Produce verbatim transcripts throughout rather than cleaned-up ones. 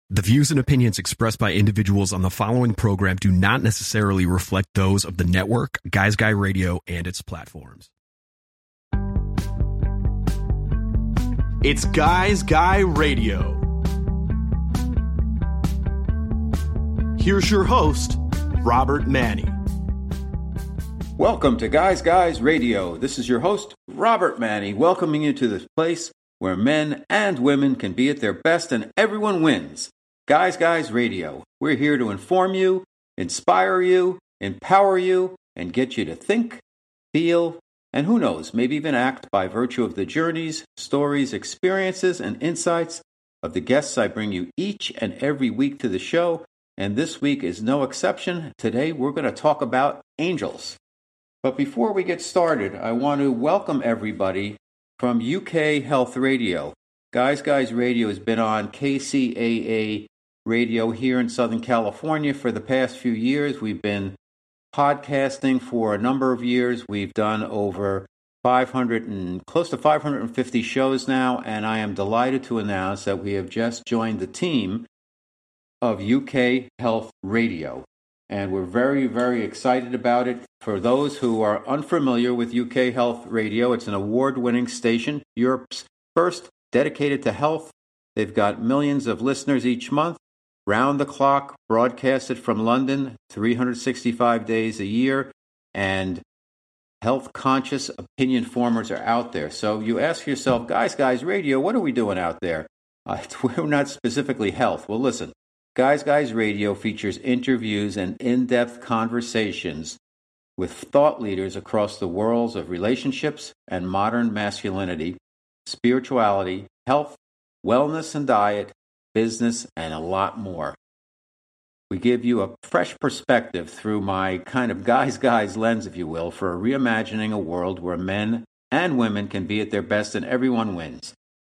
The views and opinions expressed by individuals on the following program do not necessarily reflect those of the network, Guys Guy Radio, and its platforms. It's Guys Guy Radio. Here's your host, Robert Manni. Welcome to Guys Guys Radio. This is your host, Robert Manni, welcoming you to this place where men and women can be at their best and everyone wins. Guys Guys Radio. We're here to inform you, inspire you, empower you, and get you to think, feel, and who knows, maybe even act by virtue of the journeys, stories, experiences, and insights of the guests I bring you each and every week to the show. And this week is no exception. Today we're going to talk about angels. But before we get started, I want to welcome everybody from U K Health Radio. Guys Guys Radio has been on K C A A Radio here in Southern California for the past few years. We've been podcasting for a number of years. We've done over five hundred and close to five hundred fifty shows now, and I am delighted to announce that we have just joined the team of U K Health Radio. And we're very, very excited about it. For those who are unfamiliar with U K Health Radio, it's an award-winning station, Europe's first dedicated to health. They've got millions of listeners each month, round the clock, broadcasted from London, three hundred sixty-five days a year, and health-conscious opinion formers are out there. So you ask yourself, Guys Guys Radio, what are we doing out there? Uh, we're not specifically health. Well, listen. Guys Guys Radio features interviews and in-depth conversations with thought leaders across the worlds of relationships and modern masculinity, spirituality, health, wellness and diet, business, and a lot more. We give you a fresh perspective through my kind of Guys Guys lens, if you will, for reimagining a world where men and women can be at their best and everyone wins.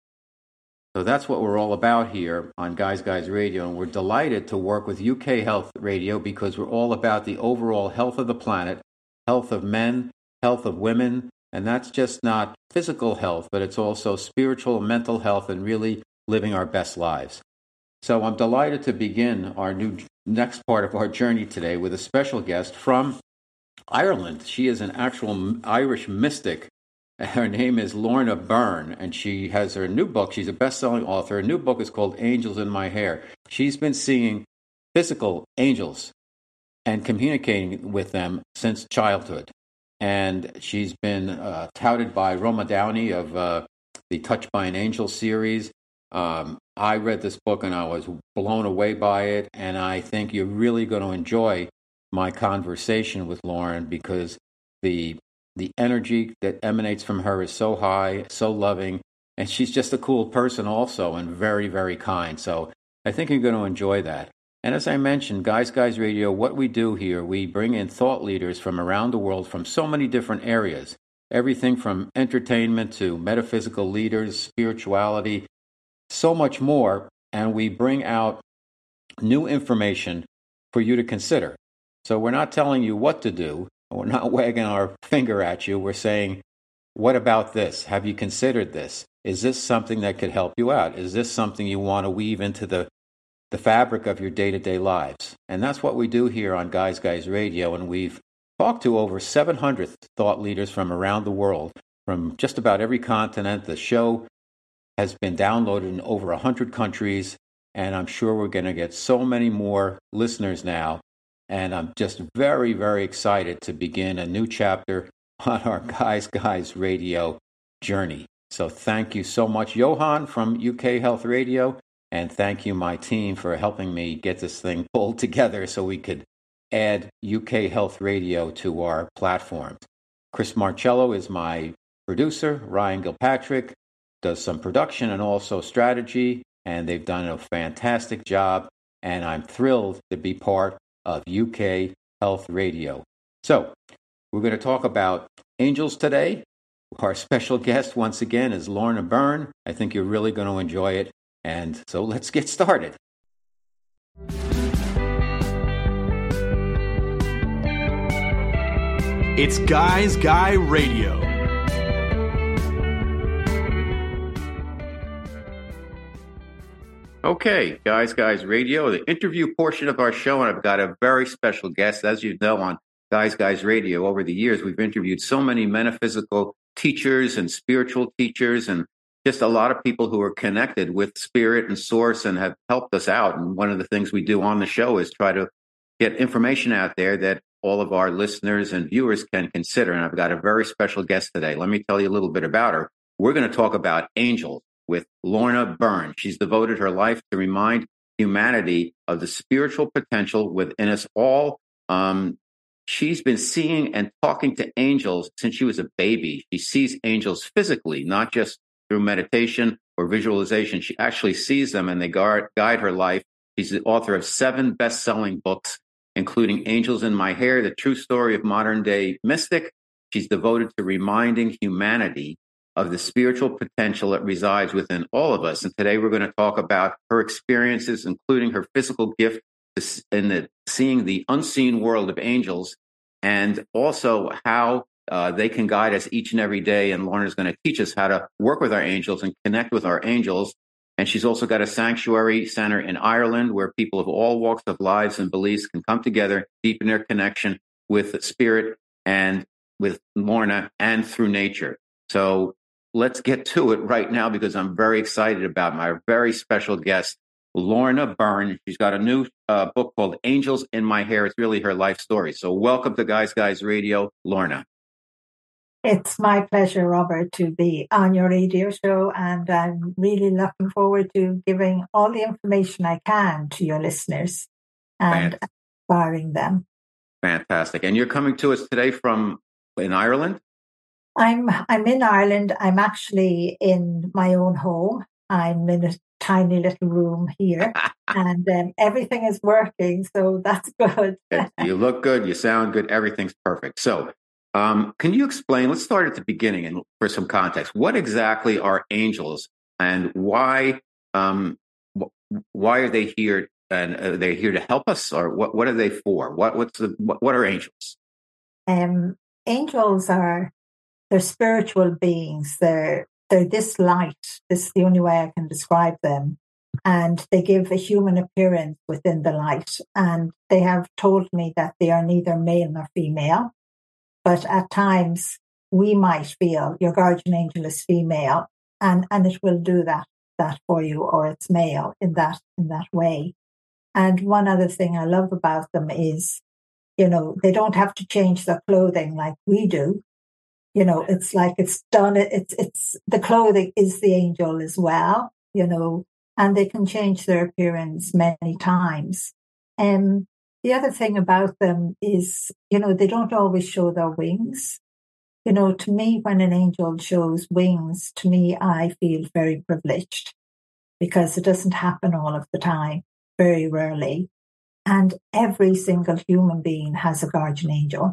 So that's what we're all about here on Guys Guys Radio, and we're delighted to work with U K Health Radio because we're all about the overall health of the planet, health of men, health of women, and that's just not physical health, but it's also spiritual, mental health, and really living our best lives. So I'm delighted to begin our new next part of our journey today with a special guest from Ireland. She is an actual Irish mystic. Her name is Lorna Byrne, and she has her new book. She's a best-selling author. Her new book is called Angels in My Hair. She's been seeing physical angels and communicating with them since childhood. And she's been uh, touted by Roma Downey of uh, the Touched by an Angel series. Um, I read this book, and I was blown away by it, and I think you're really going to enjoy my conversation with Lauren because the The energy that emanates from her is so high, so loving, and she's just a cool person also and very, very kind. So I think you're going to enjoy that. And as I mentioned, Guys Guys Radio, what we do here, we bring in thought leaders from around the world from so many different areas, everything from entertainment to metaphysical leaders, spirituality, so much more, and we bring out new information for you to consider. So we're not telling you what to do. We're not wagging our finger at you. We're saying, what about this? Have you considered this? Is this something that could help you out? Is this something you want to weave into the, the fabric of your day-to-day lives? And that's what we do here on Guys Guys Radio. And we've talked to over seven hundred thought leaders from around the world, from just about every continent. The show has been downloaded in over one hundred countries. And I'm sure we're going to get so many more listeners now. And I'm just very, very excited to begin a new chapter on our Guys Guys Radio journey. So thank you so much, Johan from U K Health Radio, and thank you, my team, for helping me get this thing pulled together so we could add U K Health Radio to our platforms. Chris Marcello is my producer. Ryan Gilpatrick does some production and also strategy, and they've done a fantastic job, and I'm thrilled to be part of U K Health Radio. So, we're going to talk about angels today. Our special guest, once again, is Lorna Byrne. I think you're really going to enjoy it. And so, let's get started. It's Guys Guy Radio. Okay, Guys Guys Radio, the interview portion of our show, and I've got a very special guest. As you know, on Guys Guys Radio, over the years, we've interviewed so many metaphysical teachers and spiritual teachers and just a lot of people who are connected with spirit and source and have helped us out. And one of the things we do on the show is try to get information out there that all of our listeners and viewers can consider. And I've got a very special guest today. Let me tell you a little bit about her. We're going to talk about angels with Lorna Byrne. She's devoted her life to remind humanity of the spiritual potential within us all. Um, she's been seeing and talking to angels since she was a baby. She sees angels physically, not just through meditation or visualization. She actually sees them and they guard, guide her life. She's the author of seven best-selling books, including Angels in My Hair, the true story of modern-day mystic. She's devoted to reminding humanity of the spiritual potential that resides within all of us. And today we're going to talk about her experiences, including her physical gift in the, seeing the unseen world of angels, and also how uh, they can guide us each and every day. And Lorna is going to teach us how to work with our angels and connect with our angels. And she's also got a sanctuary center in Ireland where people of all walks of lives and beliefs can come together, deepen their connection with spirit and with Lorna and through nature. So let's get to it right now because I'm very excited about my very special guest, Lorna Byrne. She's got a new uh, book called Angels in My Hair. It's really her life story. So welcome to Guys Guys Radio, Lorna. It's my pleasure, Robert, to be on your radio show, and I'm really looking forward to giving all the information I can to your listeners and Fantastic. inspiring them. Fantastic. And you're coming to us today from in Ireland? I'm I'm in Ireland. I'm actually in my own home. I'm in a tiny little room here, and um, everything is working, so that's good. You look good. You sound good. Everything's perfect. So Um, can you explain, let's start at the beginning and for some context, what exactly are angels and why, um, why are they here? And are they here to help us, or what, what are they for? What, what's the, what, what are angels? Um, angels are, they're spiritual beings. They're, they're this light. This is the only way I can describe them. And they give a human appearance within the light. And they have told me that they are neither male nor female. But at times we might feel your guardian angel is female, and, and it will do that that for you, or it's male in that in that way. And one other thing I love about them is, you know, they don't have to change their clothing like we do. You know, it's like it's done. It's it's the clothing is the angel as well. You know, and they can change their appearance many times. And the other thing about them is, you know, they don't always show their wings. You know, to me, when an angel shows wings, to me, I feel very privileged because it doesn't happen all of the time, very rarely. And every single human being has a guardian angel.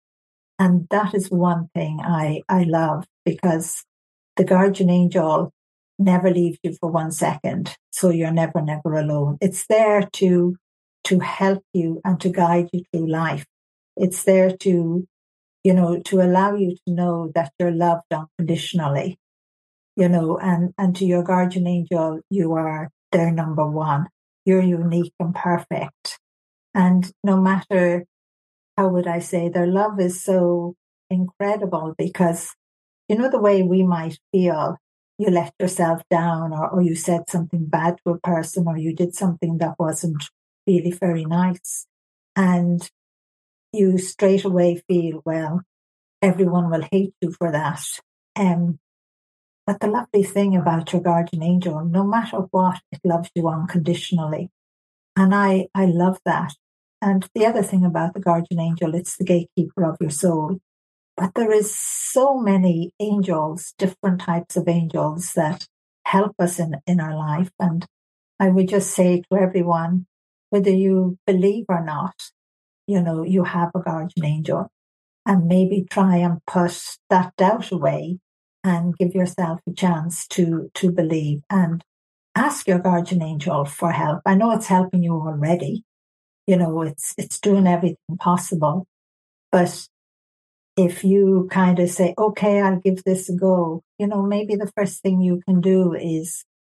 And that is one thing I, I love, because the guardian angel never leaves you for one second. So you're never, never alone. It's there to to help you and to guide you through life. It's there to, you know, to allow you to know that you're loved unconditionally, you know, and, and to your guardian angel, you are their number one. You're unique and perfect. And no matter, how would I say, their love is so incredible because, you know, the way we might feel, you let yourself down or, or you said something bad to a person or you did something that wasn't really very nice, and you straight away feel, well, everyone will hate you for that. Um, but the lovely thing about your guardian angel, no matter what, it loves you unconditionally. And I, I love that. And the other thing about the guardian angel, it's the gatekeeper of your soul. But there is so many angels, different types of angels that help us in, in our life. And I would just say to everyone, whether you believe or not, you know, you have a guardian angel, and maybe try and put that doubt away and give yourself a chance to, to believe and ask your guardian angel for help. I know it's helping you already. You know, it's, it's doing everything possible. But if you kind of say, okay, I'll give this a go, you know, maybe the first thing you can do is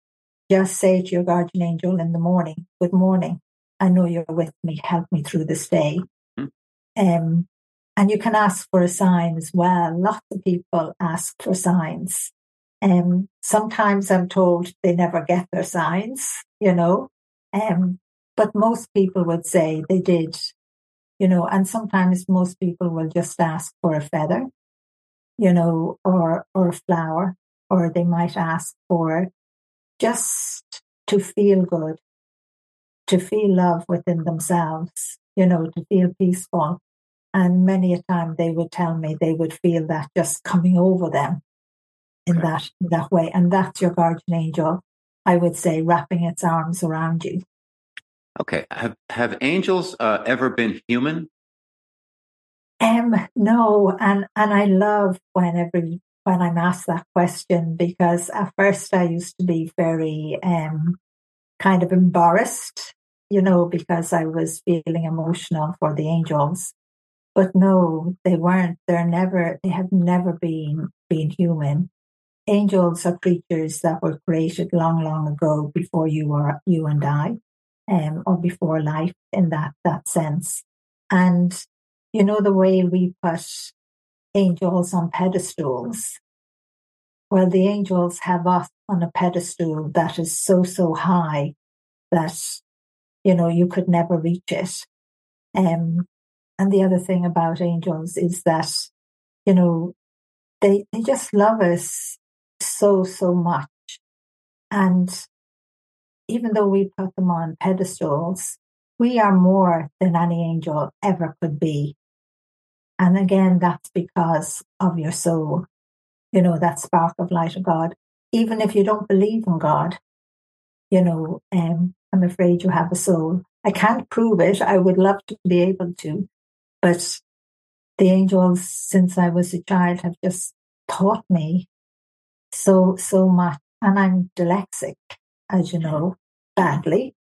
just say to your guardian angel in the morning, good morning, I know you're with me, help me through this day. Mm. Um, and you can ask for a sign as well. Lots of people ask for signs. Um, sometimes I'm told they never get their signs, you know, um, but most people would say they did, you know, and sometimes most people will just ask for a feather, you know, or, or a flower, or they might ask for just to feel good, to feel love within themselves, you know, to feel peaceful. And many a time they would tell me they would feel that just coming over them in okay. that in that way. And that's your guardian angel, I would say, wrapping its arms around you. Okay. Have have angels uh, ever been human? Um, no. And and I love whenever when I'm asked that question, because at first I used to be very um kind of embarrassed, you know, because I was feeling emotional for the angels. But no, they weren't. They're never, they have never been, been human. Angels are creatures that were created long, long ago before you were, you and I, um, or before life in that, that sense. And, you know, the way we put angels on pedestals, well, the angels have us on a pedestal that is so, so high that, you know, you could never reach it. Um, And the other thing about angels is that, you know, they they just love us so, so much. And even though we put them on pedestals, we are more than any angel ever could be. And again, that's because of your soul, you know, that spark of light of God. Even if you don't believe in God, you know, um, I'm afraid you have a soul. I can't prove it. I would love to be able to. But the angels, since I was a child, have just taught me so, so much. And I'm dyslexic, as you know, badly.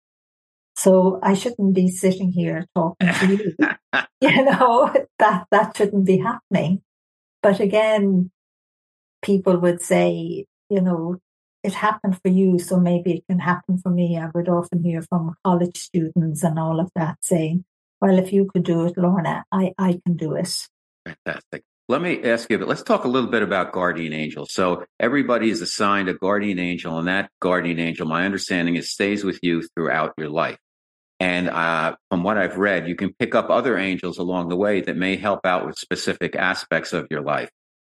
So I shouldn't be sitting here talking to you. You know, that, that shouldn't be happening. But again, people would say, you know, it happened for you, so maybe it can happen for me. I would often hear from college students and all of that saying, well, if you could do it, Lorna, I, I can do it. Fantastic. Let me ask you, but let's talk a little bit about guardian angels. So everybody is assigned a guardian angel, and that guardian angel, my understanding is, stays with you throughout your life. And uh, from what I've read, you can pick up other angels along the way that may help out with specific aspects of your life.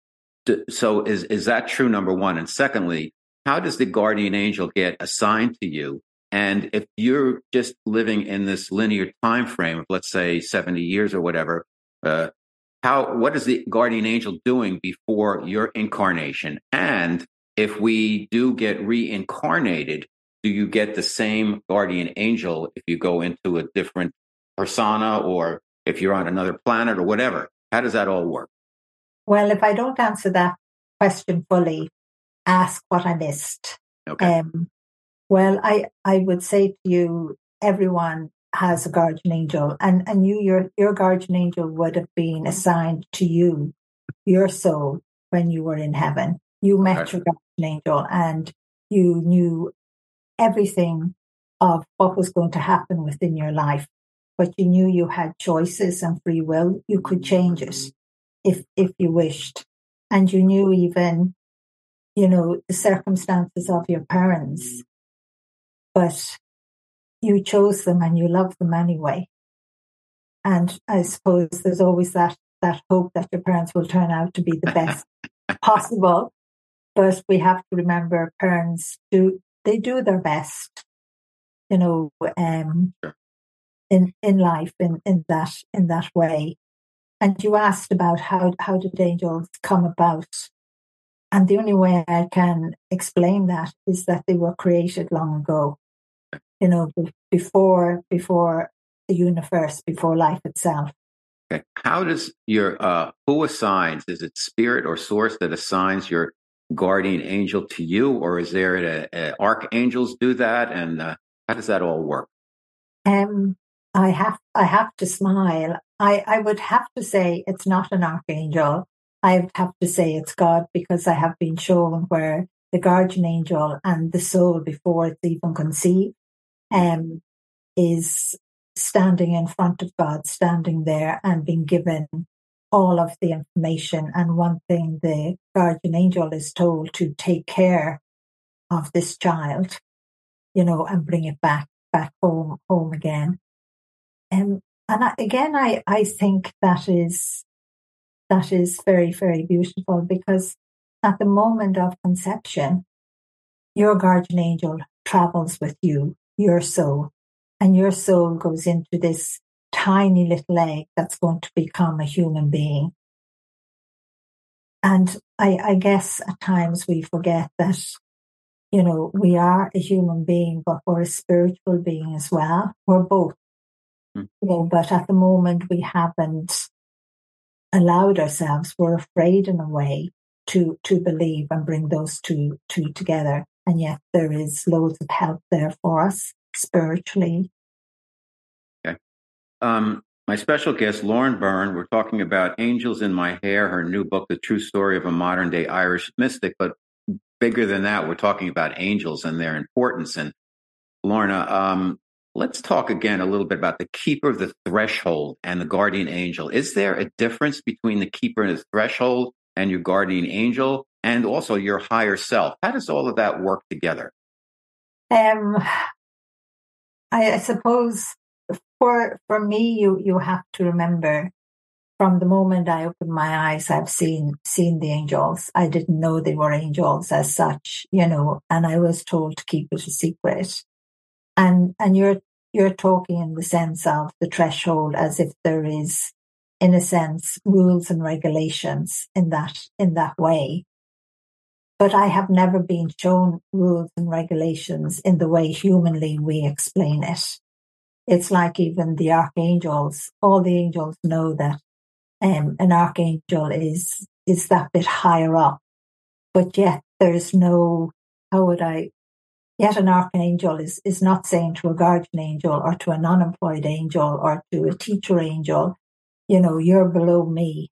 So is, is that true, number one? And secondly, how does the guardian angel get assigned to you? And if you're just living in this linear time frame of, let's say, seventy years or whatever, uh, how what is the guardian angel doing before your incarnation? And if we do get reincarnated, do you get the same guardian angel if you go into a different persona, or if you're on another planet or whatever? How does that all work? Well, if I don't answer that question fully, ask what I missed. Okay. Um, well, I, I would say to you, everyone has a guardian angel, and, and you, your, your guardian angel would have been assigned to you, your soul, when you were in heaven. You met okay. your guardian angel and you knew everything of what was going to happen within your life, but you knew you had choices and free will. You could change it if, if you wished. And you knew even, you know, the circumstances of your parents, but you chose them and you love them anyway. And I suppose there's always that, that hope that your parents will turn out to be the best possible. But we have to remember parents do, they do their best, you know, um, in, in life, in, in that, in that way. And you asked about how, how did angels come about? And the only way I can explain that is that they were created long ago. You know, before before the universe, before life itself. Okay. How does your uh, who assigns? Is it spirit or source that assigns your guardian angel to you, or is there a, a archangels do that? And uh, how does that all work? Um, I have I have to smile. I I would have to say it's not an archangel. I would have to say it's God, because I have been shown where the guardian angel and the soul before it's even conceived um, is standing in front of God, standing there and being given all of the information. And one thing the guardian angel is told to take care of this child, you know, and bring it back, back home, home again. Um, and I, again, I, I think that is, that is very, very beautiful, because at the moment of conception, your guardian angel travels with you, your soul, and your soul goes into this tiny little egg that's going to become a human being. And I, I guess at times we forget that, you know, we are a human being, but we're a spiritual being as well. We're both. Mm. You know, but at the moment we haven't allowed ourselves, we're afraid in a way to, to believe and bring those two, two together. And yet there is loads of help there for us spiritually. Okay. Um, my special guest, Lauren Byrne, we're talking about Angels in My Hair, her new book, The True Story of a Modern Day Irish Mystic. But bigger than that, we're talking about angels and their importance. And Lorna, um, let's talk again a little bit about the keeper of the threshold and the guardian angel. Is there a difference between the keeper of the threshold and your guardian angel, and also your higher self? How does all of that work together? Um, I, I suppose for for me, you you have to remember, from the moment I opened my eyes, I've seen seen the angels. I didn't know they were angels as such, you know, and I was told to keep it a secret. And and you're you're talking in the sense of the threshold, as if there is, in a sense, rules and regulations in that in that way. But I have never been shown rules and regulations in the way humanly we explain it. It's like even the archangels, all the angels know that um, an archangel is is that bit higher up. But yet there's no, how would I, yet an archangel is, is not saying to a guardian angel or to an unemployed angel or to a teacher angel, you know, you're below me.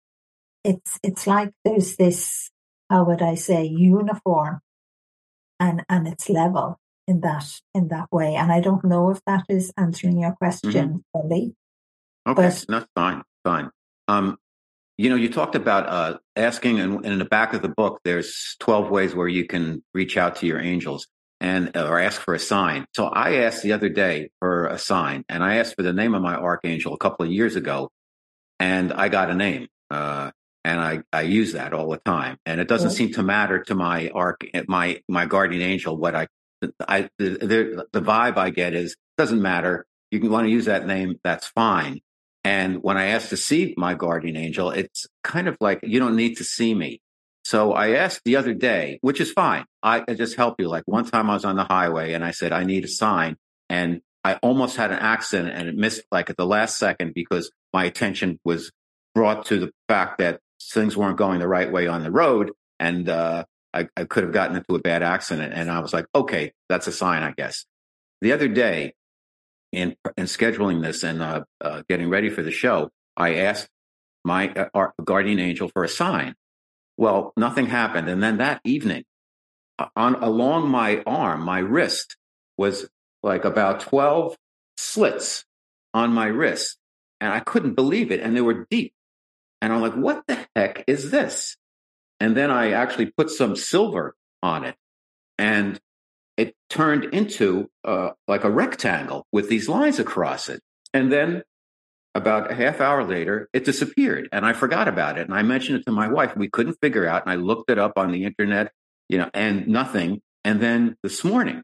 It's it's like there's this, how would I say, uniform and, and it's level in that in that way. And I don't know if that is answering your question fully. Mm-hmm. Okay, but, that's fine, fine. Um, you know, you talked about uh, asking, and in the back of the book, there's twelve ways where you can reach out to your angels and or ask for a sign. So I asked the other day for a sign, and I asked for the name of my archangel a couple of years ago, and I got a name. Uh, And I, I use that all the time, and it doesn't seem to matter to my arc, my my guardian angel. What I, I the, the the vibe I get is doesn't matter. You can want to use that name, that's fine. And when I ask to see my guardian angel, it's kind of like you don't need to see me. So I asked the other day, which is fine. I, I just help you. Like one time I was on the highway and I said I need a sign, and I almost had an accident, and it missed like at the last second because my attention was brought to the fact that things weren't going the right way on the road, and uh, I, I could have gotten into a bad accident. And I was like, okay, that's a sign, I guess. The other day, in in scheduling this and uh, uh, getting ready for the show, I asked my uh, our guardian angel for a sign. Well, nothing happened. And then that evening, on along my arm, my wrist, was like about twelve slits on my wrist, and I couldn't believe it. And they were deep. And I'm like, what the heck is this? And then I actually put some silver on it, and it turned into uh, like a rectangle with these lines across it. And then about a half hour later, it disappeared, and I forgot about it. And I mentioned it to my wife. We couldn't figure out, and I looked it up on the internet, you know, and nothing. And then this morning,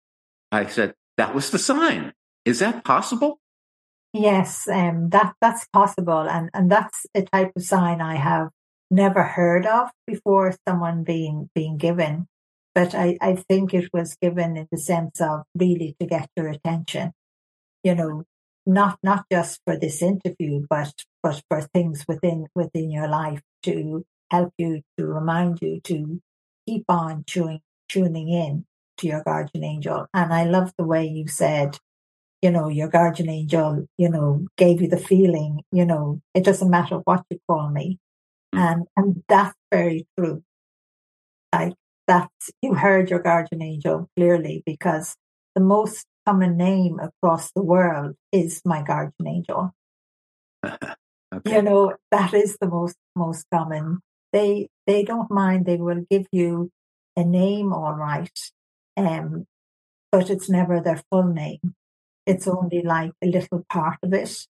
I said, that was the sign. Is that possible? Yes, um, that that's possible, and, and that's a type of sign I have never heard of before someone being being given. But I, I think it was given in the sense of really to get your attention, you know, not not just for this interview, but but for things within within your life, to help you, to remind you to keep on tuning tuning in to your guardian angel. And I love the way you said, you know, your guardian angel, you know, gave you the feeling, you know, it doesn't matter what you call me. And and that's very true. Like, that you heard your guardian angel clearly, because the most common name across the world is my guardian angel. Okay. You know, that is the most most common. They they don't mind. They will give you a name, all right, um, but it's never their full name. It's only like a little part of it.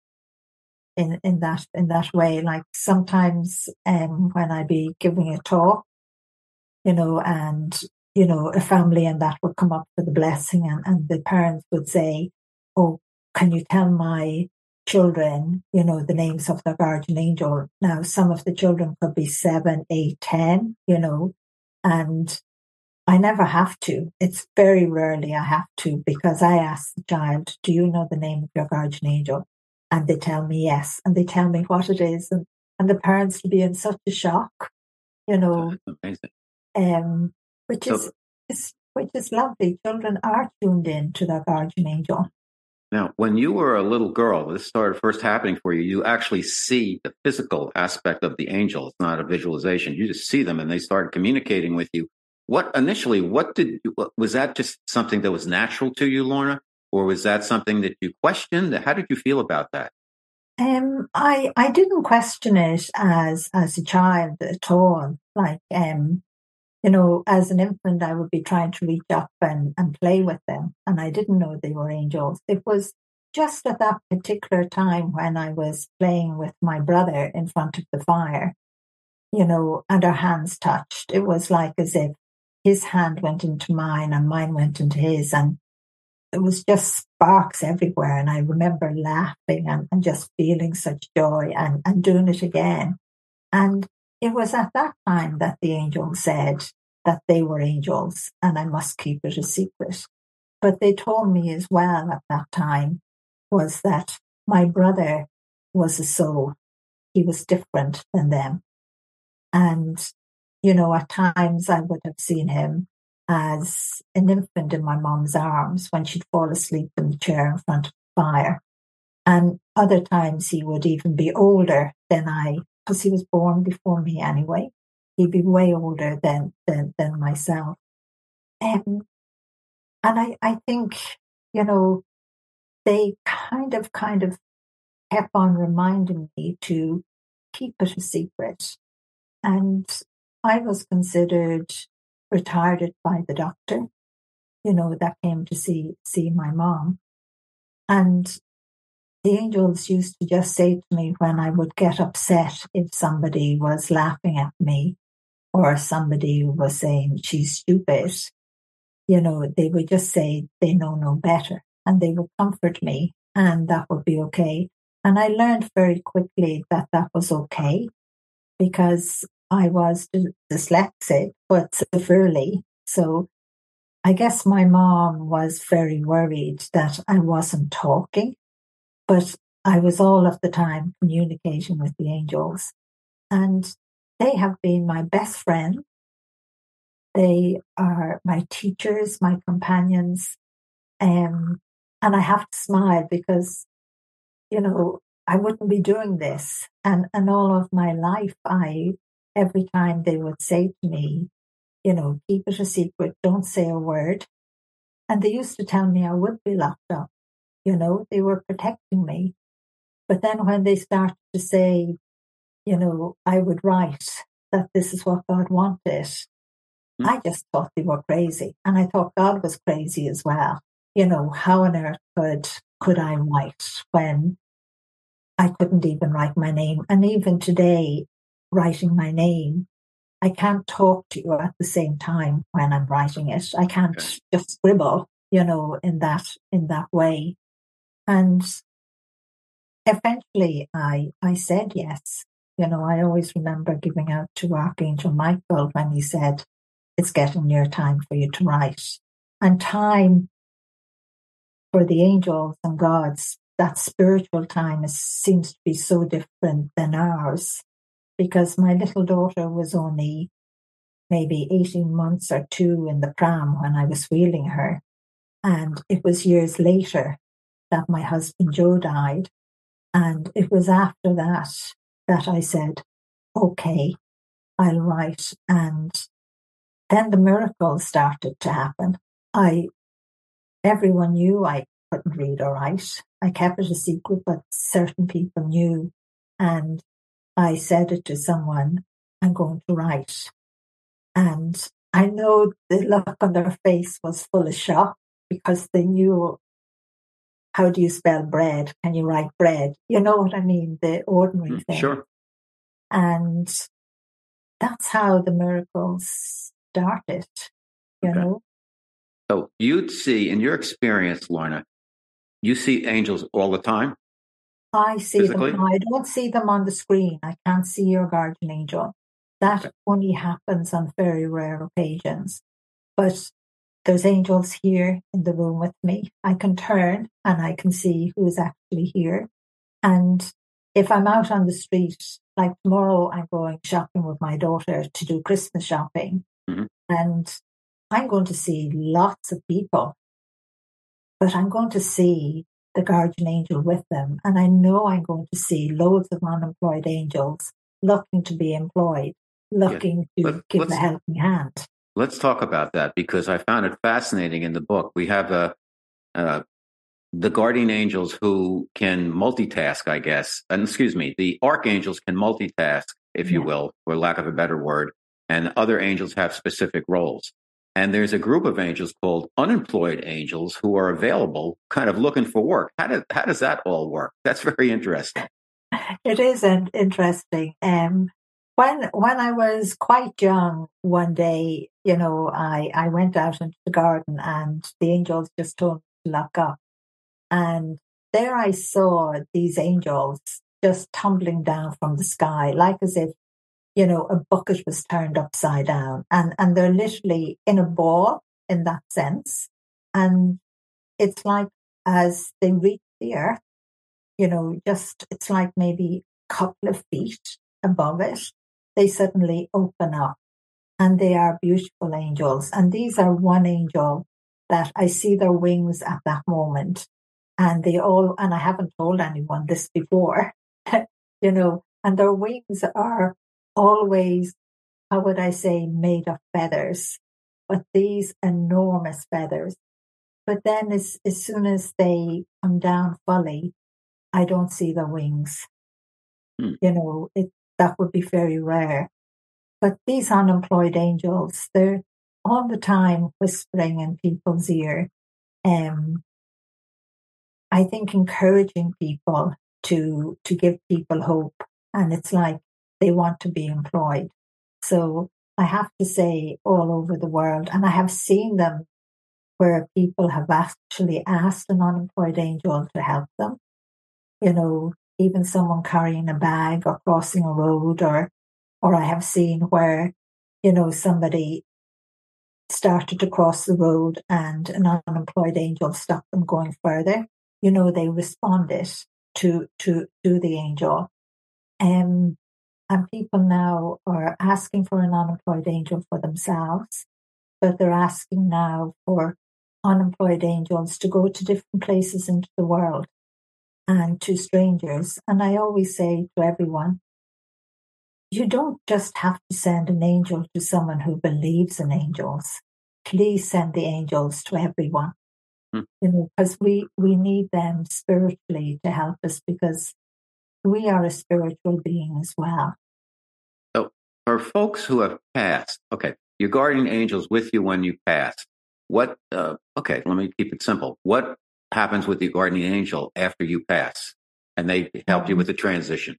In in that in that way, like sometimes, um, when I be giving a talk, you know, and you know, a family and that would come up for the blessing, and and the parents would say, "Oh, can you tell my children, you know, the names of their guardian angel?" Now, some of the children could be seven, eight, ten, you know, and I never have to. It's very rarely I have to, because I ask the child, "Do you know the name of your guardian angel?" And they tell me yes, and they tell me what it is, and, and the parents will be in such a shock, you know, oh, amazing. Um, which so, is, is which is lovely. Children are tuned in to their guardian angel. Now, when you were a little girl, this started first happening for you, you actually see the physical aspect of the angel. It's not a visualization. You just see them and they started communicating with you. What initially, what did you, was that just something that was natural to you, Lorna? Or was that something that you questioned? How did you feel about that? Um, I I didn't question it as as a child at all. Like, um, you know, as an infant, I would be trying to reach up and, and play with them, and I didn't know they were angels. It was just at that particular time when I was playing with my brother in front of the fire, you know, and our hands touched. It was like as if his hand went into mine and mine went into his, and it was just sparks everywhere. And I remember laughing and, and just feeling such joy and, and doing it again. And it was at that time that the angel said that they were angels and I must keep it a secret. But they told me as well at that time was that my brother was a soul. He was different than them. And, you know, at times I would have seen him as an infant in my mom's arms when she'd fall asleep in the chair in front of the fire. And other times he would even be older than I, because he was born before me anyway. He'd be way older than than, than myself. Um, and I, I think, you know, they kind of, kind of kept on reminding me to keep it a secret. And I was considered retarded by the doctor, you know, that came to see see my mom. And the angels used to just say to me when I would get upset if somebody was laughing at me or somebody was saying she's stupid, you know, they would just say they know no better, and they would comfort me and that would be okay. And I learned very quickly that that was okay, because I was dyslexic, but severely. So I guess my mom was very worried that I wasn't talking, but I was all of the time communicating with the angels. And they have been my best friend. They are my teachers, my companions. Um, and I have to smile because, you know, I wouldn't be doing this. And, and all of my life, I, every time they would say to me, you know, keep it a secret, don't say a word. And they used to tell me I would be locked up. You know, they were protecting me. But then when they started to say, you know, I would write that this is what God wanted, mm. I just thought they were crazy. And I thought God was crazy as well. You know, how on earth could, could I write when I couldn't even write my name? And even today, writing my name, I can't talk to you at the same time when I'm writing it. I can't okay. just scribble, you know, in that in that way. And eventually I I said yes. You know, I always remember giving out to Archangel Michael when he said, it's getting near time for you to write. And time for the angels and gods, that spiritual time is, seems to be so different than ours. Because my little daughter was only maybe eighteen months or two in the pram when I was wheeling her. And it was years later that my husband Joe died. And it was after that that I said, okay, I'll write. And then the miracles started to happen. I, everyone knew I couldn't read or write. I kept it a secret, but certain people knew. And I said it to someone, I'm going to write. And I know the look on their face was full of shock because they knew, how do you spell bread? Can you write bread? You know what I mean? The ordinary Mm, thing. Sure. And that's how the miracles started, you Okay. know? So you'd see, in your experience, Lorna, you see angels all the time? I see Physically? them. I don't see them on the screen. I can't see your guardian angel. That Okay. only happens on very rare occasions. But there's angels here in the room with me. I can turn and I can see who is actually here. And if I'm out on the street, like tomorrow, I'm going shopping with my daughter to do Christmas shopping. Mhm. And I'm going to see lots of people, but I'm going to see the guardian angel with them. And I know I'm going to see loads of unemployed angels looking to be employed, looking to Let- give a let's- helping hand. Let's talk about that because I found it fascinating in the book. We have a, uh, the guardian angels who can multitask, I guess. And excuse me, the archangels can multitask, if you Yeah. will, for lack of a better word, and other angels have specific roles. And there's a group of angels called unemployed angels who are available, kind of looking for work. How does how does that all work? That's very interesting. It is an interesting. Um, when when I was quite young, one day, you know, I, I went out into the garden and the angels just told me to look up. And there I saw these angels just tumbling down from the sky, like as if, you know, a bucket was turned upside down. And, and they're literally in a ball in that sense. And it's like as they reach the earth, you know, just, it's like maybe a couple of feet above it, they suddenly open up and they are beautiful angels. And these are one angel that I see their wings at that moment. And they all, and I haven't told anyone this before, you know, and their wings are always, how would I say, made of feathers, but these enormous feathers. But then as, as soon as they come down fully, I don't see their wings. Hmm. You know, it, that would be very rare. But these unemployed angels, they're all the time whispering in people's ear. Um, I think encouraging people to to give people hope, and it's like they want to be employed. So I have to say, all over the world, and I have seen them where people have actually asked an unemployed angel to help them. You know, even someone carrying a bag or crossing a road, or or I have seen where, you know, somebody started to cross the road and an unemployed angel stopped them going further. You know, they responded to to to the angel. Um, and people now are asking for an unemployed angel for themselves, but they're asking now for unemployed angels to go to different places into the world and to strangers. And I always say to everyone, you don't just have to send an angel to someone who believes in angels. Please send the angels to everyone. Hmm. You know, because we, we need them spiritually to help us, because we are a spiritual being as well. So for folks who have passed, okay, your guardian angel's with you when you pass. What, uh, okay, let me keep it simple. What happens with the guardian angel after you pass and they help you with the transition?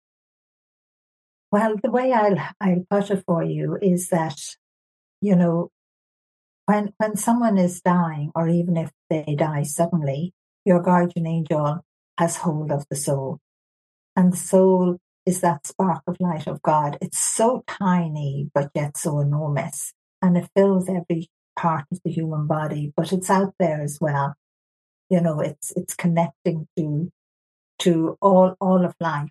Well, the way I'll, I'll put it for you is that, you know, when, when someone is dying, or even if they die suddenly, your guardian angel has hold of the soul. And the soul is that spark of light of God. It's so tiny, but yet so enormous. And it fills every part of the human body, but it's out there as well. You know, it's it's connecting to to all all of life.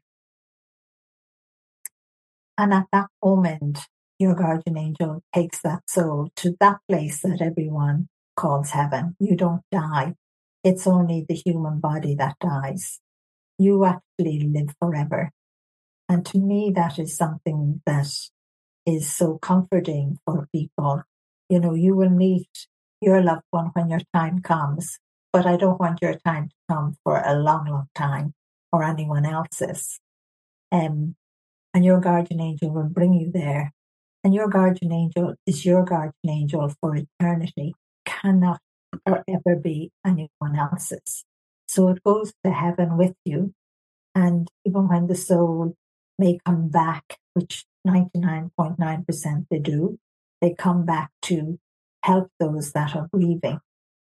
And at that moment, your guardian angel takes that soul to that place that everyone calls heaven. You don't die. It's only the human body that dies. You actually live forever. And to me, that is something that is so comforting for people. You know, you will meet your loved one when your time comes, but I don't want your time to come for a long, long time or anyone else's. Um, and your guardian angel will bring you there. And your guardian angel is your guardian angel for eternity, cannot or ever be anyone else's. So it goes to heaven with you. And even when the soul may come back, which ninety-nine point nine percent they do, they come back to help those that are grieving,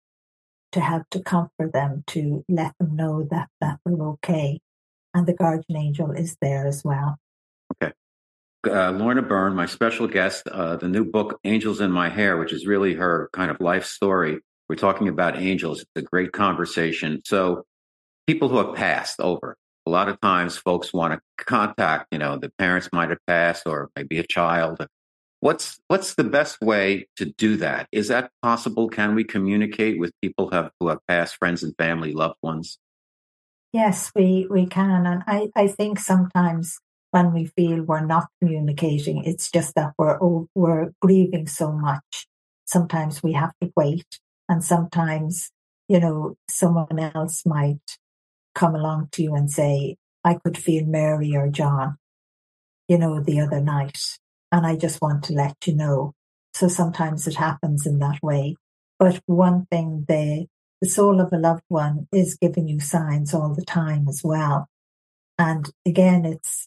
to help to comfort them, to let them know that, that they're okay. And the guardian angel is there as well. Okay. Uh, Lorna Byrne, my special guest, uh, the new book, Angels in My Hair, which is really her kind of life story. We're talking about angels. It's a great conversation. So people who have passed over, a lot of times folks want to contact, you know, the parents might have passed or maybe a child. What's what's the best way to do that? Is that possible? Can we communicate with people who have, who have passed, friends and family, loved ones? Yes, we, we can. And I, I think sometimes when we feel we're not communicating, it's just that we're we're grieving so much. Sometimes we have to wait, and sometimes, you know, someone else might come along to you and say, I could feel Mary or John, you know, the other night, and I just want to let you know. So sometimes it happens in that way. But one thing, the, the soul of a loved one is giving you signs all the time as well. And again, it's,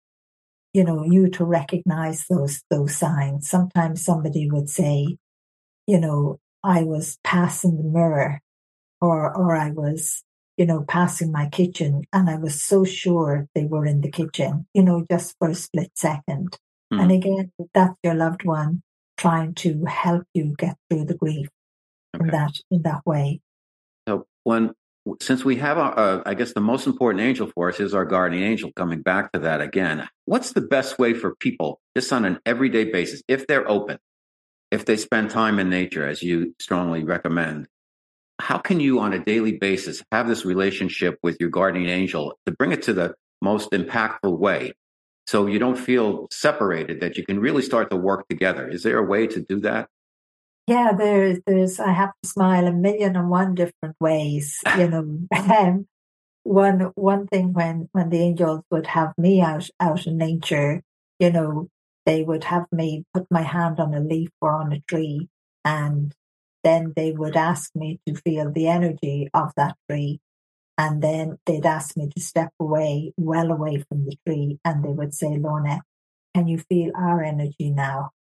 you know, you to recognize those, those signs. Sometimes somebody would say, you know, I was passing the mirror, or, or I was, you know, passing my kitchen, and I was so sure they were in the kitchen, you know, just for a split second. Mm. And again, that's your loved one trying to help you get through the grief okay. in that, in that way. So when, since we have, our, uh, I guess the most important angel for us is our guardian angel, coming back to that again, what's the best way for people, just on an everyday basis, if they're open, if they spend time in nature, as you strongly recommend, how can you on a daily basis have this relationship with your guardian angel to bring it to the most impactful way so you don't feel separated, that you can really start to work together? Is there a way to do that? Yeah, there's, there's, I have to smile a million and one different ways, you know. um, one, one thing when, when the angels would have me out, out in nature, you know, they would have me put my hand on a leaf or on a tree, and then they would ask me to feel the energy of that tree. And then they'd ask me to step away, well away from the tree. And they would say, Lorna, can you feel our energy now?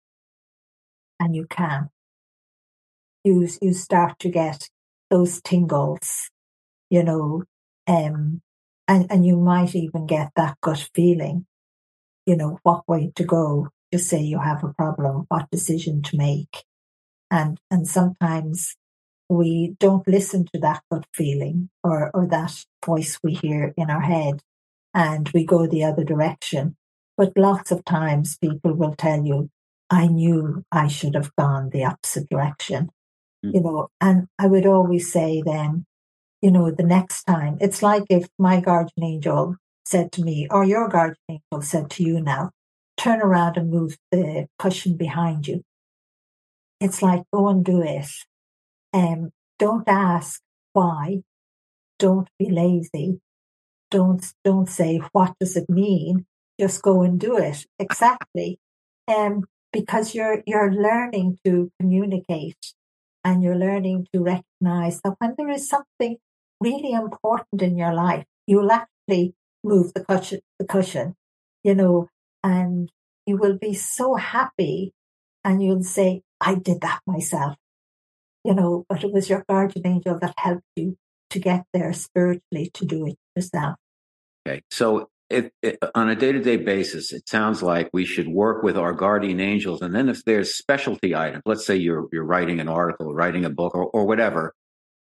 And you can. You, you start to get those tingles, you know, um, and, and you might even get that gut feeling, you know, what way to go. Just say you have a problem, what decision to make. And and sometimes we don't listen to that gut feeling or, or that voice we hear in our head, and we go the other direction. But lots of times people will tell you, I knew I should have gone the opposite direction. Mm. You know, and I would always say then, you know, the next time, it's like if my guardian angel said to me, or your guardian angel said to you now, turn around and move the cushion behind you. It's like, go and do it. Um, don't ask why. Don't be lazy. Don't don't say, what does it mean? Just go and do it. Exactly. Um, because you're you're learning to communicate, and you're learning to recognize that when there is something really important in your life, you'll actually move the cushion, the cushion, you know, and you will be so happy, and you'll say, I did that myself, you know, but it was your guardian angel that helped you to get there spiritually to do it yourself. Okay. So if, if, on a day-to-day basis, it sounds like we should work with our guardian angels. And then if there's specialty items, let's say you're you're writing an article, writing a book, or, or whatever,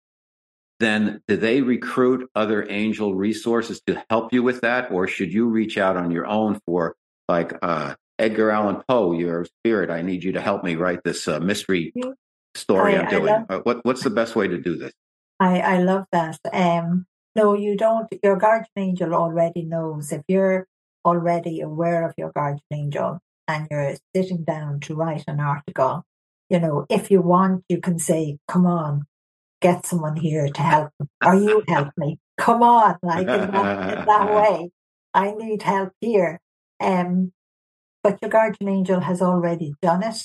then do they recruit other angel resources to help you with that? Or should you reach out on your own for, like, uh, Edgar Allan Poe, your spirit, I need you to help me write this uh, mystery story I, I'm doing. Love, uh, what, what's the best way to do this? I, I love that. Um, no, you don't. Your guardian angel already knows. If you're already aware of your guardian angel and you're sitting down to write an article, you know, if you want, you can say, come on, get someone here to help me, or you help me. Come on, like in that, in that way. I need help here. Um, but your guardian angel has already done it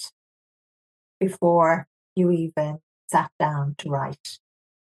before you even sat down to write.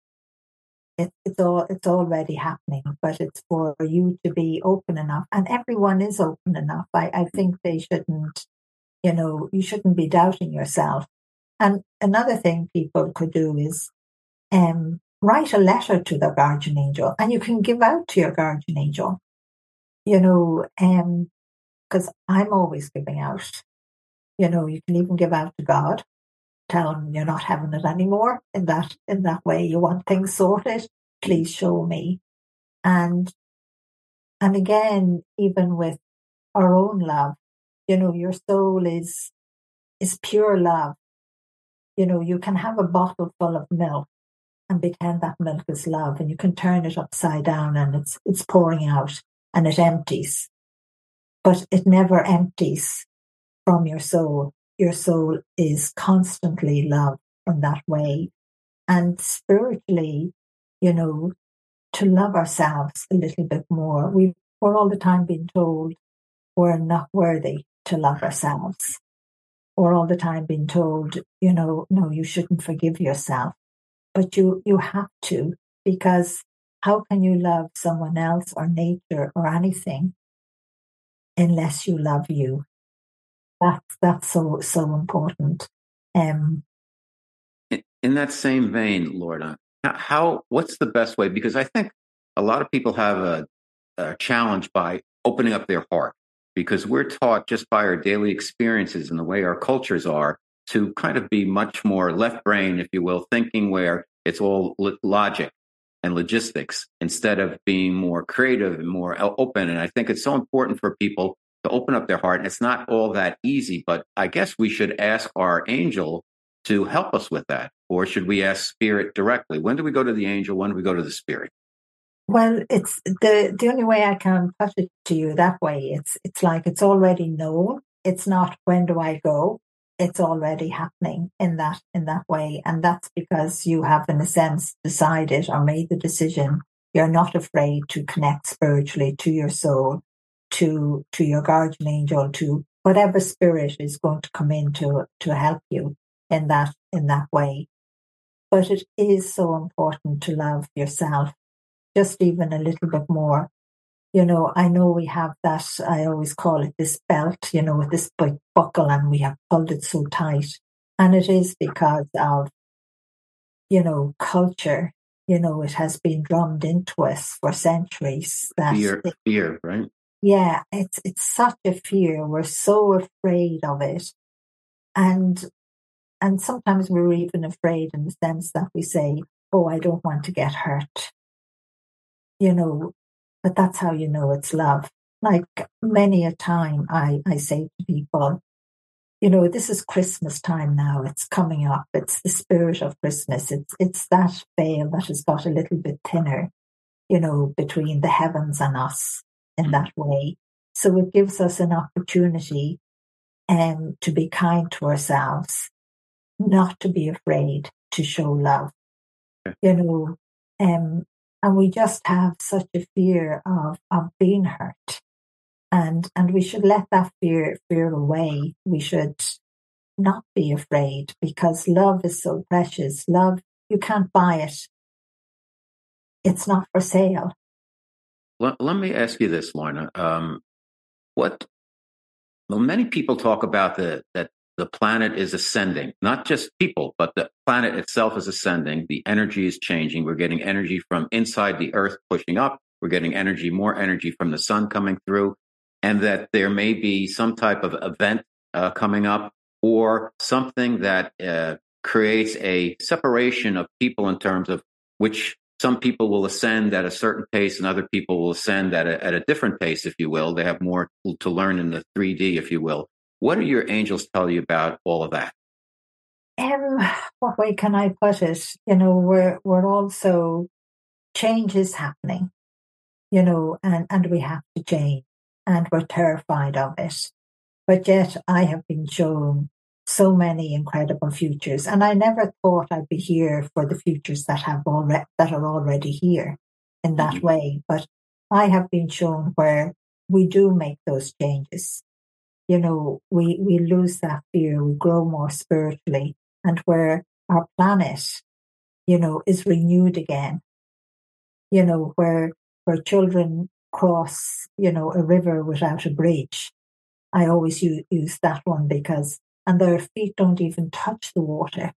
It, it's all it's already happening, but it's for you to be open enough, and everyone is open enough. I, I think they shouldn't, you know, you shouldn't be doubting yourself. And another thing people could do is um, write a letter to their guardian angel, and you can give out to your guardian angel. You know, um, because I'm always giving out. You know, you can even give out to God. Tell him you're not having it anymore. In that in that way, you want things sorted. Please show me. And and again, even with our own love, you know, your soul is is pure love. You know, you can have a bottle full of milk and pretend that milk is love, and you can turn it upside down and it's it's pouring out and it empties. But it never empties from your soul. Your soul is constantly love in that way. And spiritually, you know, to love ourselves a little bit more. We, we're all the time being told we're not worthy to love ourselves. We're all the time being told, you know, no, you shouldn't forgive yourself. But you, you have to, because how can you love someone else or nature or anything unless you love you? That's that's so so important. Um, in, in that same vein, Lorna, how what's the best way? Because I think a lot of people have a, a challenge by opening up their heart, because we're taught just by our daily experiences and the way our cultures are to kind of be much more left brain, if you will, thinking where it's all logic and logistics instead of being more creative and more open. And I think it's so important for people to open up their heart. And it's not all that easy, but I guess we should ask our angel to help us with that. Or should we ask spirit directly? When do we go to the angel? When do we go to the spirit? Well, it's the, the only way I can put it to you that way. It's, it's like it's already known. It's not when do I go? It's already happening in that, in that way. And that's because you have, in a sense, decided or made the decision. You're not afraid to connect spiritually to your soul, to to your guardian angel, to whatever spirit is going to come in to, to help you in that in that way. But it is so important to love yourself just even a little bit more. You know, I know we have that, I always call it this belt, you know, with this big buckle, and we have pulled it so tight. And it is because of, you know, culture. You know, it has been drummed into us for centuries. That fear, it, fear, right? Yeah, it's it's such a fear. We're so afraid of it. And and sometimes we're even afraid in the sense that we say, oh, I don't want to get hurt. You know, but that's how you know it's love. Like many a time I, I say to people, you know, this is Christmas time now. It's coming up. It's the spirit of Christmas. It's it's that veil that has got a little bit thinner, you know, between the heavens and us in that way. So it gives us an opportunity um, to be kind to ourselves, not to be afraid to show love, you know, um, and we just have such a fear of, of being hurt. And and we should let that fear fear away. We should not be afraid, because love is so precious. Love, you can't buy it. It's not for sale. Let, let me ask you this, Lorna. Um, what? Well, many people talk about the that the planet is ascending. Not just people, but the planet itself is ascending. The energy is changing. We're getting energy from inside the Earth pushing up. We're getting energy, more energy from the sun coming through. And that there may be some type of event uh, coming up, or something that uh, creates a separation of people in terms of which some people will ascend at a certain pace and other people will ascend at a, at a different pace, if you will. They have more to learn in the three D, if you will. What do your angels tell you about all of that? Um, what way can I put it? You know, we're we're also, change is happening, you know, and, and we have to change. And we're terrified of it. But yet I have been shown so many incredible futures. And I never thought I'd be here for the futures that have already, that are already here in that Mm-hmm. way. But I have been shown where we do make those changes. You know, we, we lose that fear, we grow more spiritually, and where our planet, you know, is renewed again. You know, where where children cross, you know, a river without a bridge. I always use, use that one because, and their feet don't even touch the water.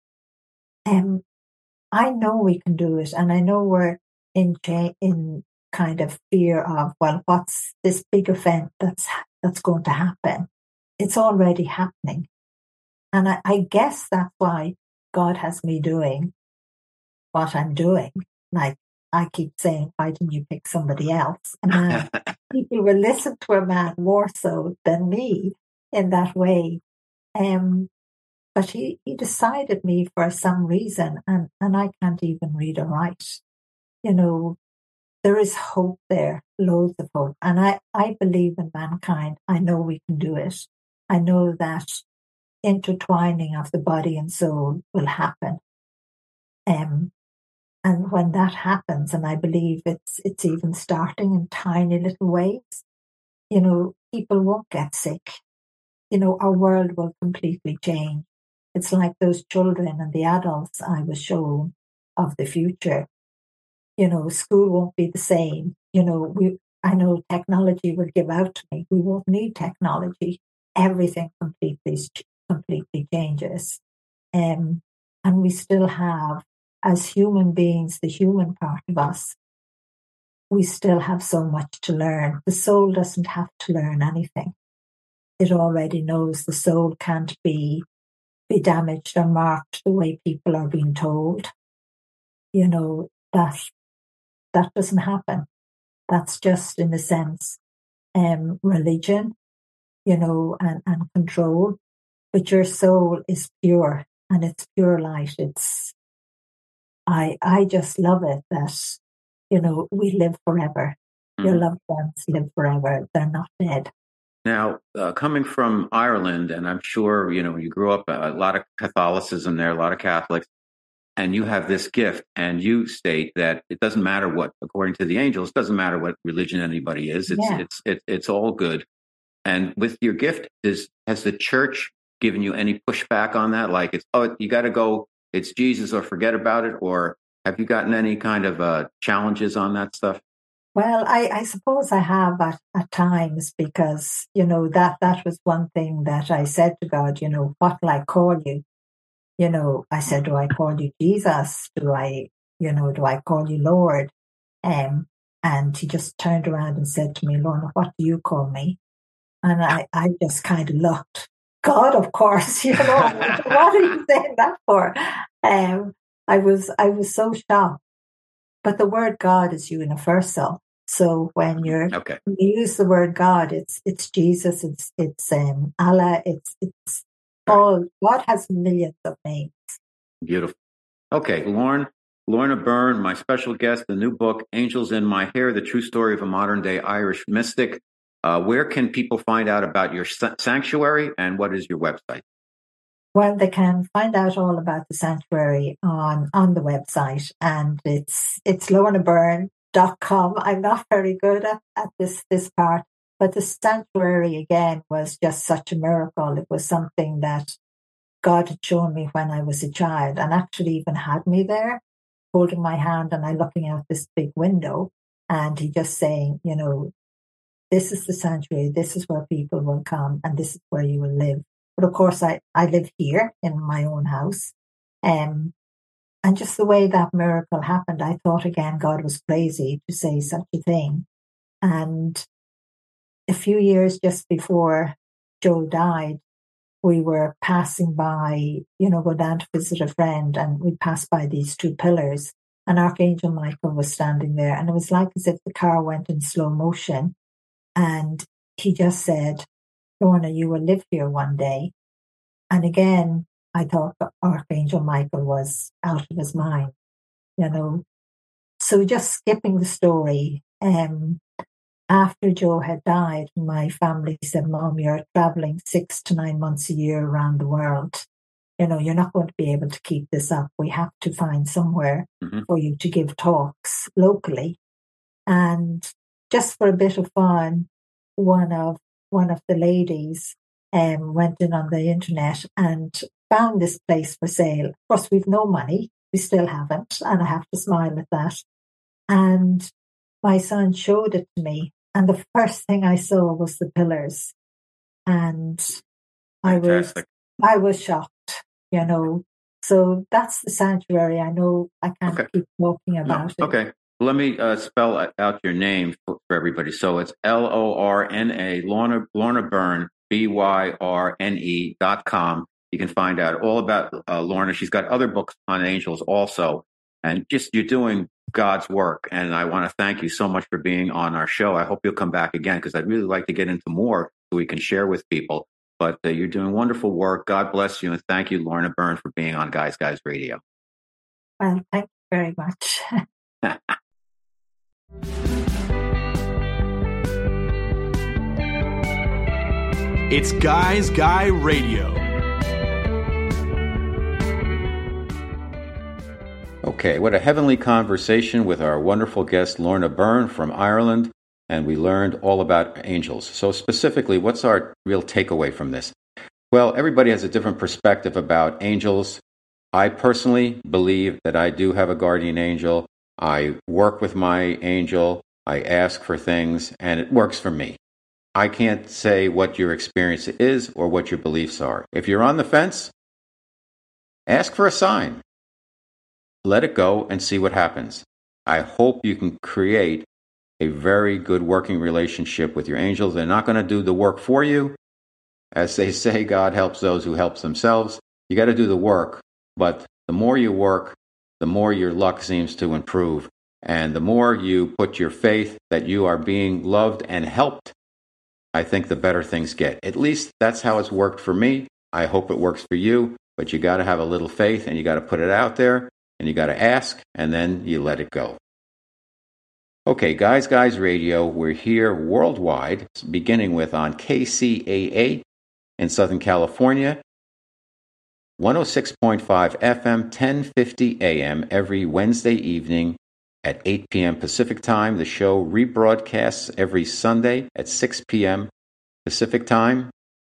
Um, I know we can do it, and I know we're in in kind of fear of, well, what's this big event that's that's going to happen? It's already happening, and I, I guess that's why God has me doing what I'm doing. Like I keep saying, why didn't you pick somebody else? A man, people will listen to a man more so than me in that way. Um, but he, he decided me for some reason, and, and I can't even read or write. You know, there is hope there, loads of hope. And I, I believe in mankind. I know we can do it. I know that intertwining of the body and soul will happen. Um, and when that happens, and I believe it's it's even starting in tiny little ways, you know, people won't get sick. You know, our world will completely change. It's like those children and the adults I was shown of the future. You know, school won't be the same. You know, we I know technology will give out to me. We won't need technology. Everything completely completely changes. Um, and we still have, as human beings, the human part of us, we still have so much to learn. The soul doesn't have to learn anything. It already knows. The soul can't be be damaged or marked the way people are being told. You know, that that doesn't happen. That's just, in a sense, um, religion, you know, and, and control. But your soul is pure, and it's pure light. It's I I just love it that, you know, we live forever. Mm-hmm. Your loved ones live forever. They're not dead. Now, uh, coming from Ireland, and I'm sure, you know, you grew up a lot of Catholicism there, a lot of Catholics, and you have this gift, and you state that it doesn't matter what, according to the angels, it doesn't matter what religion anybody is. It's yeah. it's it, it's all good. And with your gift, is has the church given you any pushback on that? Like, it's oh, you got to go, it's Jesus or forget about it, or have you gotten any kind of uh, challenges on that stuff? Well, I, I suppose I have at, at times, because, you know, that, that was one thing that I said to God, you know, what will I call you? You know, I said, do I call you Jesus? Do I, you know, do I call you Lord? Um, and he just turned around and said to me, Lorna, what do you call me? And I, I just kind of looked, God, of course, you know, what are you saying that for? Um, I was, I was so shocked. But the word God is universal. So when you're okay. when you use the word God, it's it's Jesus, it's it's um, Allah, it's it's all. God has millions of names. Beautiful. Okay, Lauren, Lorna Byrne, my special guest, the new book, Angels in My Hair, the true story of a modern day Irish mystic. Uh, where can people find out about your sanctuary, and what is your website? Well, they can find out all about the sanctuary on, on the website, and it's it's lorna byrne dot com. I'm not very good at, at this, this part, but the sanctuary, again, was just such a miracle. It was something that God had shown me when I was a child, and actually even had me there, holding my hand, and I looking out this big window, and he just saying, you know, this is the sanctuary, this is where people will come, and this is where you will live. But of course, I, I live here in my own house. Um, and just the way that miracle happened, I thought again, God was crazy to say such a thing. And a few years just before Joe died, we were passing by, you know, go down to visit a friend, and we passed by these two pillars, and Archangel Michael was standing there. And it was like as if the car went in slow motion. And he just said, Lorna, you will live here one day. And again, I thought Archangel Michael was out of his mind, you know. So just skipping the story, um, after Joe had died, my family said, Mom, you're traveling six to nine months a year around the world. You know, you're not going to be able to keep this up. We have to find somewhere mm-hmm. for you to give talks locally. And just for a bit of fun, one of one of the ladies um, went in on the internet and found this place for sale. Of course, we've no money. We still haven't. And I have to smile at that. And my son showed it to me. And the first thing I saw was the pillars. And I was, I was shocked, you know. So that's the sanctuary. I know I can't okay. keep talking about no. it. Okay. Let me uh, spell out your name for, for everybody. So it's L O R N A, Lorna, Lorna Byrne, B Y R N E dot com. You can find out all about uh, Lorna. She's got other books on angels also. And just you're doing God's work. And I want to thank you so much for being on our show. I hope you'll come back again because I'd really like to get into more so we can share with people. But uh, you're doing wonderful work. God bless you. And thank you, Lorna Byrne, for being on Guys Guys Radio. Well, thank you very much. It's Guys Guy Radio. Okay, what a heavenly conversation with our wonderful guest, Lorna Byrne from Ireland, and we learned all about angels. So specifically, what's our real takeaway from this? Well, everybody has a different perspective about angels. I personally believe that I do have a guardian angel. I work with my angel. I ask for things, and it works for me. I can't say what your experience is or what your beliefs are. If you're on the fence, ask for a sign. Let it go and see what happens. I hope you can create a very good working relationship with your angels. They're not going to do the work for you. As they say, God helps those who help themselves. You got to do the work, but the more you work, the more your luck seems to improve. And the more you put your faith that you are being loved and helped, I think the better things get. At least that's how it's worked for me. I hope it works for you, but you got to have a little faith and you got to put it out there and you got to ask and then you let it go. Okay, Guys Guys Radio, we're here worldwide, beginning with on K C A A in Southern California, one oh six point five F M, ten fifty A M every Wednesday evening at eight p.m. Pacific Time. The show rebroadcasts every Sunday at six p.m. Pacific Time.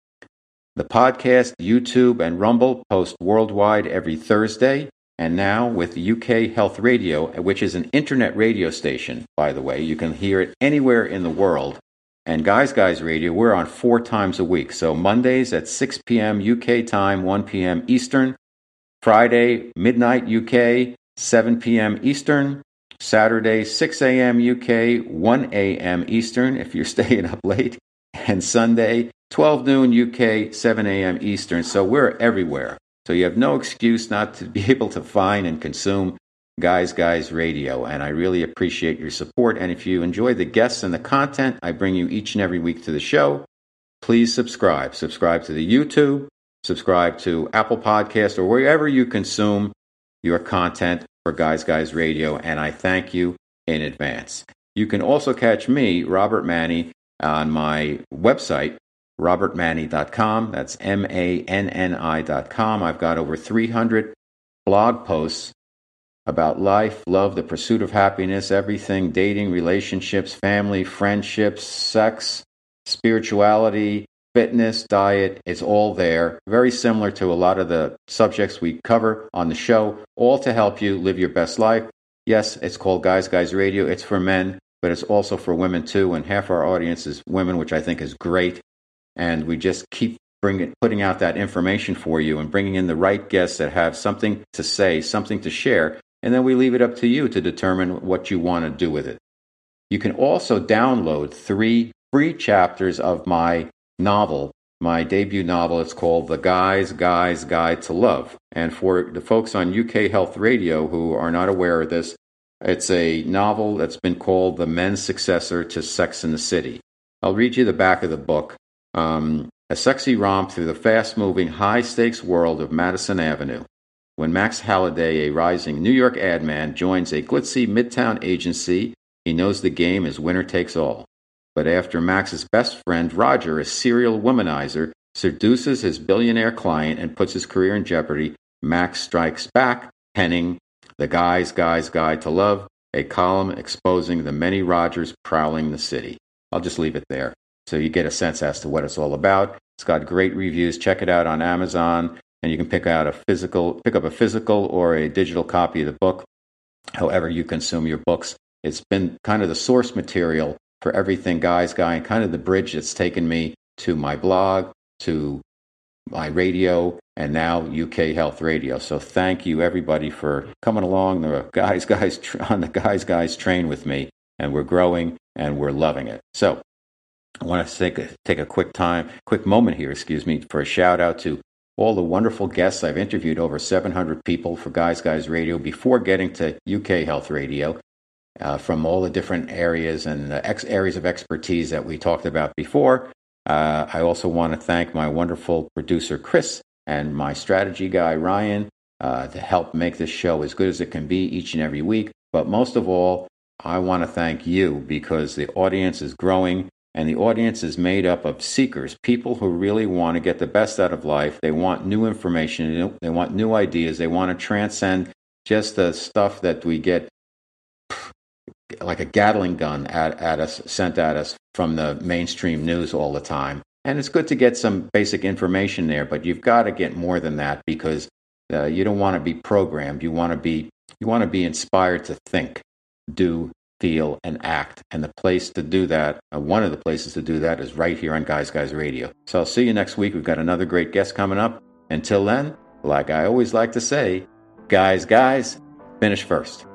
The podcast, YouTube, and Rumble post worldwide every Thursday. And now with U K Health Radio, which is an internet radio station, by the way. You can hear it anywhere in the world. And Guys Guys Radio, we're on four times a week. So Mondays at six p.m. U K time, one p.m. Eastern. Friday, midnight U K, seven p.m. Eastern. Saturday, six a.m. U K, one a.m. Eastern, if you're staying up late. And Sunday, twelve noon U K, seven a.m. Eastern. So we're everywhere. So you have no excuse not to be able to find and consume Guys Guys Radio. And I really appreciate your support. And if you enjoy the guests and the content I bring you each and every week to the show, please subscribe. Subscribe to the YouTube, subscribe to Apple Podcasts, or wherever you consume your content for Guys Guys Radio, and I thank you in advance. You can also catch me, Robert Manny, on my website, robert manny dot com. That's M A N N I dot com. I've got over three hundred blog posts about life, love, the pursuit of happiness, everything, dating, relationships, family, friendships, sex, spirituality, fitness, diet. It's all there. Very similar to a lot of the subjects we cover on the show, all to help you live your best life. Yes, it's called Guys Guys Radio. It's for men, but it's also for women too. And half our audience is women, which I think is great. And we just keep bringing, putting out that information for you and bringing in the right guests that have something to say, something to share. And then we leave it up to you to determine what you want to do with it. You can also download three free chapters of my novel, my debut novel. It's called The Guys Guys Guide to Love. And for the folks on U K Health Radio who are not aware of this, it's a novel that's been called the men's successor to Sex and the City. I'll read you the back of the book. Um, a sexy romp through the fast-moving, high-stakes world of Madison Avenue. When Max Halliday, a rising New York ad man, joins a glitzy midtown agency, he knows the game is winner takes all. but after Max's best friend, Roger, a serial womanizer, seduces his billionaire client and puts his career in jeopardy, Max strikes back, penning The Guy's Guy's Guide to Love, a column exposing the many Rogers prowling the city. I'll just leave it there so you get a sense as to what it's all about. It's got great reviews. Check it out on Amazon, and you can pick out a physical, pick up a physical or a digital copy of the book, however you consume your books. It's been kind of the source material for everything Guy's Guy, and kind of the bridge that's taken me to my blog, to my radio, and now U K Health Radio. So thank you, everybody, for coming along the Guys Guys on the Guys Guys train with me, and we're growing and we're loving it. So I want to take a, take a quick time, quick moment here, excuse me, for a shout out to all the wonderful guests. I've interviewed over seven hundred people for Guys Guys Radio before getting to U K Health Radio, uh, from all the different areas and the ex- areas of expertise that we talked about before. Uh, I also want to thank my wonderful producer, Chris, and my strategy guy, Ryan, uh, to help make this show as good as it can be each and every week. But most of all, I want to thank you, because the audience is growing, and the audience is made up of seekers, people who really want to get the best out of life. They want new information. They want new ideas. They want to transcend just the stuff that we get like a Gatling gun at, at us, sent at us from the mainstream news all the time. And it's good to get some basic information there, but you've got to get more than that, because uh, you don't want to be programmed. You want to be you want to be inspired to think, do, feel, and act. And the place to do that, uh, one of the places to do that, is right here on Guys Guys Radio. So I'll see you next week. We've got another great guest coming up. Until then, like I always like to say, guys, guys, finish first.